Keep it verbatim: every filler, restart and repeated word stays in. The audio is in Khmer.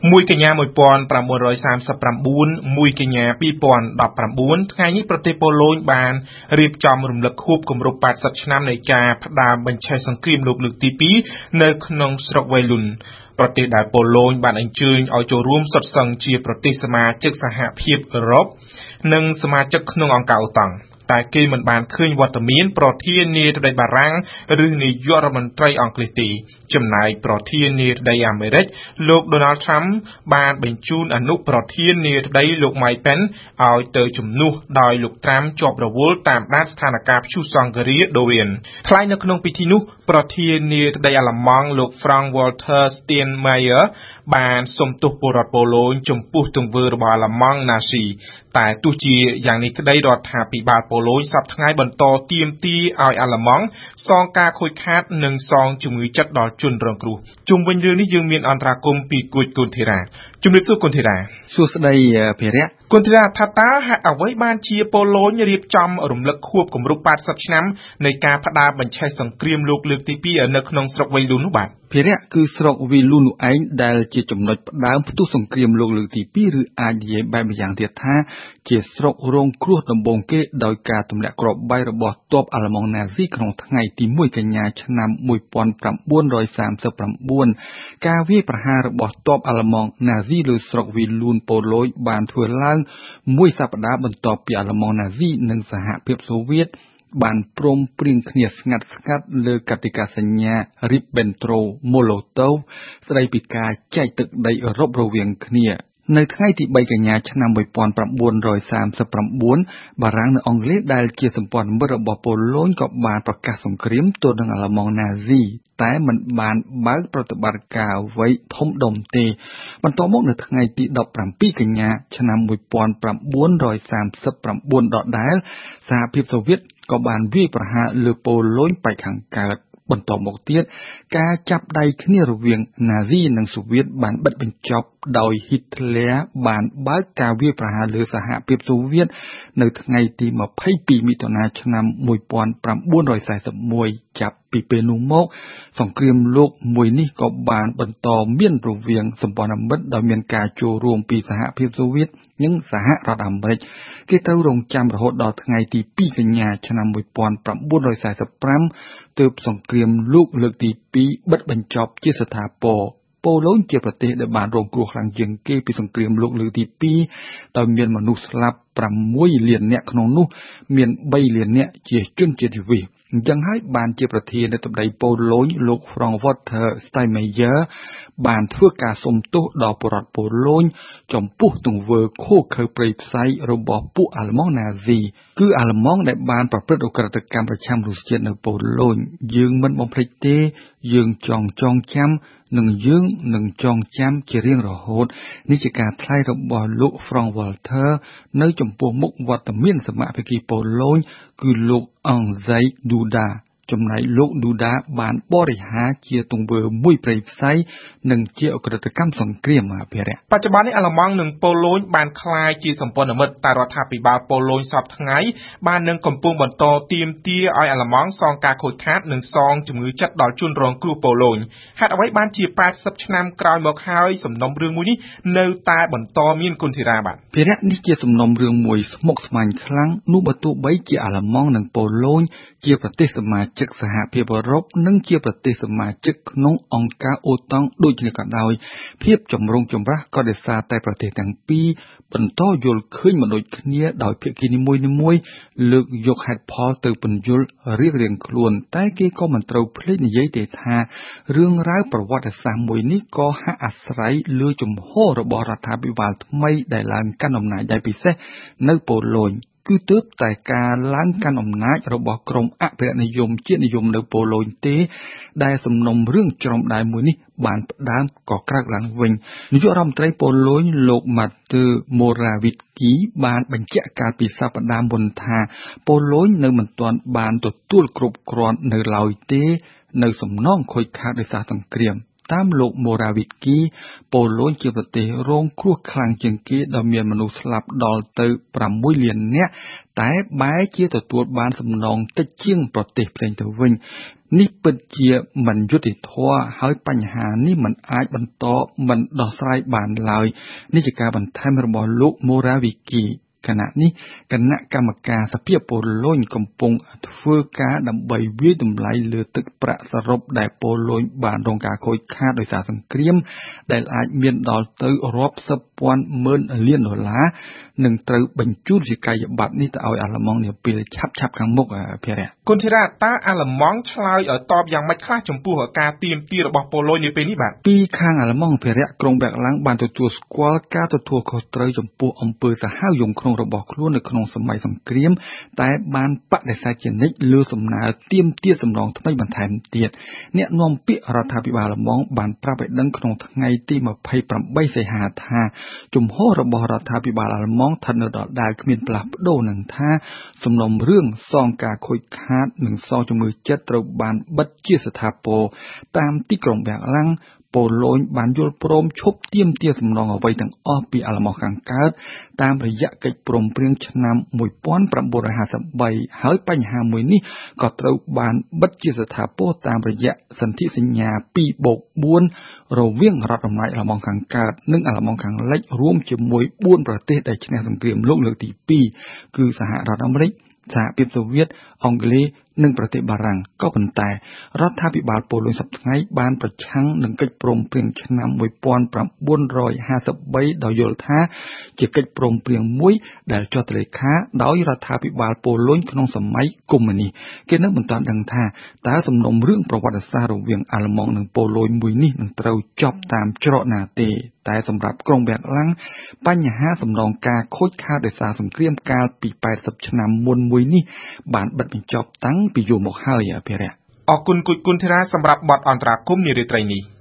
មួយកញ្ញាmột nghìn tám trăm ba mươi chínមួយកញ្ញាពីរពាន់ដប់ប្រាំបួនថ្ងៃនេះប្រទេសប៉ូឡូញបានរៀបចំរំលឹកខួបគម្រប់แปดสิบឆ្នាំនៃការផ្ដើមបញ្ឆេះសង្គ្រាមលោកលើកទីពីរនៅក្នុងស្រុកវ៉ៃលុនប្រទេសដែលប៉ូឡូញបានអញ្ជើញឲ្យចូលរួមសុទ្ធសឹងជាប្រទេសសមាជិកសហភាពអឺរ៉ុបនិងសមាជិកក្នុងអង្គការអូតាំងតែគេមិនបានឃើញវត្តមានប្រធានាធិបតីបារាំងឬនាយករដ្ឋមន្ត្រីអង់គ្លេសទេចំណែកប្រធានាធិបតីអាមេរិកលោក Donald Trump បានបញ្ជូនអនុប្រធានាធិបតីលោក Mike Pence ឲ្យទៅជំនួសដោយលោក Trump ជាប់រវល់តាមដានស្ថានភាពព្យុះសង្ឃរា Dorian ថ្លែងនៅក្នុងពិធីនោះប្រធានាធិបតីអាល្លឺម៉ង់លោក Frank-Walter Steinmeier បានសុំទោសពលរដ្ឋប៉ូឡូញចំពោះទង្វើរបស់អាល្លឺម៉ង់ណាស៊ីតែទោះជាយ៉ាងនេះក្តីរដ្ឋាភិបាលប៉ូឡូញសប្តាហ៍ថ្ងៃបន្តទាមទារឲ្យអាល្លឺម៉ង់សងការខូចខាតនិងសងជំងឺចិត្តដល់ជនរងគ្រោះជុំវិញរឿងនេះយើងមានអន្តរាគមន៍ពីគួយកុនធីរ៉ាជំរាបសួរកុនធីរ៉ាសួស្តីភិរៈកុនធីរ៉ាថាតើហេតុអ្វីបានជាប៉ូឡូញរៀបចំរំលឹកខួបគម្រប់แปดสิบឆ្នាំនៃការផ្ដាល់បញ្ឆេះសង្គ្រាមលោកលើកទីពីរនៅក្នុងស្រុកវ៉ៃលុននោះបាទភិរៈគឺស្រុកវីលូននោះឯងដែលជាចំណុចផ្ដើមផ្ទុះសង្គ្រាមលោកលើកទីពីរឬអាចនិយាយបែបម្យ៉ាងទៀតថាជាស្រុករងគ្រោះដំបូងគេដោយការទម្លាក់គ្រាប់បែករបស់ទ័ពអាល្លឺម៉ង់ណាស៊ីក្នុងថ្ងៃទីមួយកញ្ញាឆ្នាំmột nghìn chín trăm ba mươi chínការវាយប្រហាររបស់ទ័ពអាល្លឺម៉ង់ណាស៊ីលើស្រុកវីលូនប៉ូឡូញបានធ្វើឡើងមួយសប្តាហ៍បន្ទាប់ពីអាល្លឺម៉ង់ណាស៊ីនិងសហភាពសូវៀតបានព្រមព្រៀងគ្នាស្ងាត់ស្ងាត់លើកតិកាសញ្ញា Ribbentrop-Molotov ស្ដីពីការចែកទឹកដីអឺរ៉ុបរវាងគ្នានៅថ្ងៃទីបីកញ្ញាឆ្នាំmột nghìn chín trăm ba mươi chínបារាំងនិងអង់គ្លេសដែលជាសម្ព័ន្ធមិត្តរបស់ប៉ូឡូញក៏បានប្រកាសសង្គ្រាមទល់នឹងអាល្លឺម៉ង់ណាស៊ីតែមិនបានបើកប្រតិបត្តិការអ្វីធំដុំទេបន្ទាប់មកនៅថ្ងៃទីដប់ប្រាំពីរកញ្ញាឆ្នាំmột nghìn chín trăm ba mươi chínដដែលសហភាពសូវៀតក៏បានវាយប្រហារលើប៉ូឡូញប៉ែកខាងកើតបន្តមកទៀតការចាប់ដៃគ្នារវាងណាស៊ីនិងសូវៀតបានបិទបញ្ចប់ដោយហ៊ីតឡែរបានបើកការវាយប្រហារលើសហភាពសូវៀតនៅថ្ងៃទីยี่สิบสองមិថុនាឆ្នាំmột nghìn chín trăm bốn mươi mộtចាប់ពីពេលនោះមកសង្គ្រាមលោកមួយនេះក៏បានបន្តមានរវាងសម្ព័ន្ធមិត្តដោយមានការចូលរួមពីសហភាពសូវៀតនិងសហរដ្ឋអាមេរិកគេត្រូវរងចាំរហូតដល់ថ្ងៃទីពីរកញ្ញាឆ្នាំmột nghìn chín trăm bốn mươi lămទើបសង្គ្រាមលោកលើកទីពីរបិទបញ្ចប់ជាស្ថាពរប៉ូឡូញជាប្រទេសដែលបានរងគ្រោះខ្លាំងជាងគេពីសង្គ្រាមលោកលើកទីពីរដោយមានមនុស្សស្លាប់ប្រាំមួយលាននាក់ក្នុងនោះមានបីលាននាក់ជាជនជាតិយូវីអញ្ចឹងហើយបានជាប្រធានាធិបតីប៉ូឡូញលោក Frank-Walter Steinmeier បានធ្វើការសុំទោសដល់ពលរដ្ឋប៉ូឡូញចំពោះទង្វើឃោរឃៅព្រៃផ្សៃរបស់ពួកអាល្លឺម៉ង់ណាស៊ីគឺអាល្លឺម៉ង់ដែលបានប្រព្រឹត្តឧក្រិដ្ឋកម្មប្រឆាំងមនុស្សជាតិនៅប៉ូឡូញយើងមិនបំភ្លេចទេយើងចង់ចងចាំនិងយើងនឹងចងចាំជារៀងរហូតនេះជាការថ្លែងរបស់លោក Frank-Walter នៅចំពោះមុខវត្តមានសមាភិកីប៉ូឡូញគឺលោក Andrzej Dudaចំណែកលោក Duda បានបរិហារជាទង្វើមួយព្រៃផ្សៃនិងជាអក្រិតកម្មសង្គ្រាមអភិរក្សបច្ចុប្បន្ននេះអាល្លឺម៉ង់និងប៉ូឡូញបានក្លាយជាសម្ព័ន្ធមិត្តតែរដ្ឋាភិបាលប៉ូឡូញសពថ្ងៃបាននឹងកំពុងបន្តទាមទារឲ្យអាល្លឺម៉ង់សងការខូចខាតនិងសងជំងឺចិត្តដល់ជនរងគ្រោះប៉ូឡូញហេតុអ្វីបានជាแปดสิบឆ្នាំក្រោយមកហើយសំណុំរឿងមួយនេះនៅតែបន្តមានគុណធីរ៉ាបាទភិរៈនេះជាសំណុំរឿងមួយស្មុគស្មាញខ្លាំងនោះបើទោះបីជាអាល្លឺម៉ង់និងប៉ូឡូញជាប្រទេសសមាជិកសហភាពអឺរ៉ុបនិងជាប្រទេសសមាជិកក្នុងអង្គការអូតាំងដូចនេះក៏ដោយភាពចម្រូងចម្រាសក៏ដោយសារតែប្រទេសទាំងពីរបន្តយល់ឃើញមិនដូចគ្នាដោយភាគីនីមួយៗលើកយកហេតុផលទៅពន្យល់រៀងៗខ្លួនតែគេក៏មិនត្រូវភ្លេចនិយាយទេថារឿងរ៉ាវប្រវត្តិសាស្ត្រមួយនេះក៏ហាក់អាស្រ័យលើជំហររបស់រដ្ឋាភិបាលថ្មីដែលឡើងកាន់អំណាចដោយពិសេសនៅប៉ូឡូញគឺទើបតែការឡើងកាន់អំណាចរបស់ក្រុមអភិរក្សនិយមជាតិនិយមនៅប៉ូឡូញទេដែលសំណុំរឿងច្រំដែលមួយនេះបានផ្ដើមក៏ក្រើកឡើងវិញនាយករដ្ឋមន្ត្រីប៉ូឡូញលោក Mateusz Morawiecki បានបញ្ជាក់កាលពីសប្តាហ៍មុនថាប៉ូឡូញនៅមិនទាន់បានទទួលគ្រប់គ្រាន់នៅឡើយទេនៅសំណងខូចខាតដោយសារសង្គ្រាមតាមលោក Morawiecki ប៉ូឡូញជាប្រទេសរងគ្រោះខ្លាំងជាងគេដោយមានមនុស្សស្លាប់ដល់ទៅប្រាំមួយលាននាក់តែបែរជាទទួលបានសំណងតិចជាងប្រទេសផ្សេងទៅវិញនេះពិតជាមិនយុត្តិធម៌ហើយបញ្ហានេះមិនអាចបន្តមិនដោះស្រាយបានឡើយនេះជាការបន្ថែមរបស់លោក Morawiecki គណៈនេះគណៈកម្មការសភាប៉ូឡូញកំពុងធ្វើការដើម្បីវាយតម្លៃលើទឹកប្រាក់សរុបដែលប៉ូឡូញបានរងការខូចខាតដោយសារសង្គ្រាមដែលអាចមានដល់ទៅរាប់សិបពាន់ម៉ឺនលានដុល្លារនឹងត្រូវបញ្ជូនជាកាយប័ត្រនេះទៅឲ្យអាល្លឺម៉ង់នាពេលឆាប់ឆាប់ខាងមុខភារៈគុណធីរ៉ាតើអាល្លឺម៉ង់ឆ្លើយឲ្យតបយ៉ាងម៉េចខ្លះចំពោះការទាមទាររបស់ប៉ូឡូញនាពេលនេះបាទពីខាងអាល្លឺម៉ង់ភារៈក្រុងបែកឡាំងបានទទួលស្គាល់ការទទួលខុសត្រូវចំពោះអំពើសាហាវយង់ក្នុងរបស់ខ្លួននៅក្នុងសម័យសង្គ្រាមតែបានបដិសេធជានិច្ចលើសំណើទាមទារសំណងថ្មីបន្ថែមទៀតអ្នកនាំពាក្យរដ្ឋាភិបាលអាល្លឺម៉ង់បានប្រាប់ឲ្យដឹងក្នុងថ្ងៃទីម្ភៃប្រាំបីសីហាថាជំហររបស់រដ្ឋាភិបាលអាល្លឺម៉ង់ស្ថិតនៅដដែលគ្មានផ្លាស់ប្ដូរនឹងថាសំណុំរឿងសងការខូចខាតនិងសងជំងឺចិត្តត្រូវបានបិទជាស្ថាពរតាមទីក្រុងបែកឡាំងប៉ូឡូញបានយល់ព្រមឈប់ទាមទារសំណងអ្វីទាំងអស់ពីអាល្លឺម៉ង់ខាងកើតតាមរយៈកិច្ចព្រមព្រៀងឆ្នាំmột nghìn chín trăm hai mươi baហើយបញ្ហាមួយនេះក៏ត្រូវបានបិទជាស្ថាពរតាមរយៈសន្ធិសញ្ញា ពីរបូកបួន រវាងរដ្ឋអំណាចអាល្លឺម៉ង់ខាងកើតនិងអាល្លឺម៉ង់ខាងលិចរួមជាមួយបួនប្រទេសដែលឈ្នះសង្គ្រាមលោកលើកទីពីរគឺសហរដ្ឋអាមេរិកសហភាពសូវៀតអង់គ្លេសនិងប្រទេសបារាំងក៏ប៉ុន្តែរដ្ឋាភិបាលប៉ូឡូញសប្តាហ៍ថ្ងៃបានប្រឆាំងនឹងកិច្ចព្រមព្រៀងឆ្នាំmột nghìn chín trăm hai mươi baដោយយល់ថាជាកិច្ចព្រមព្រៀងមួយដែលចុះទៅលេខាដោយរដ្ឋាភិបាលប៉ូឡូញក្នុងសម័យកុម្មុយនីសគេនៅមិនទាន់ដឹងថាតើសំណុំរឿងប្រវត្តិសាស្ត្ររវាងអាល្លឺម៉ង់និងប៉ូឡូញមួយនេះនឹងត្រូវចប់តាមច្រកណាទេតែសម្រាប់ក្រុងបែកឡាំងបញ្ហាសំណងការខូចខាតដោយសារសង្គ្រាមកាលពីแปดสิบឆ្នាំមុនមួយនេះបានបិទបញ្ចប់តាំងពីយូរមកហើយអភិរក្សអរគុណគុជគុណធីរ៉ាសម្រាប់បទអន្តរាគមន៍នារាត្រីនេះ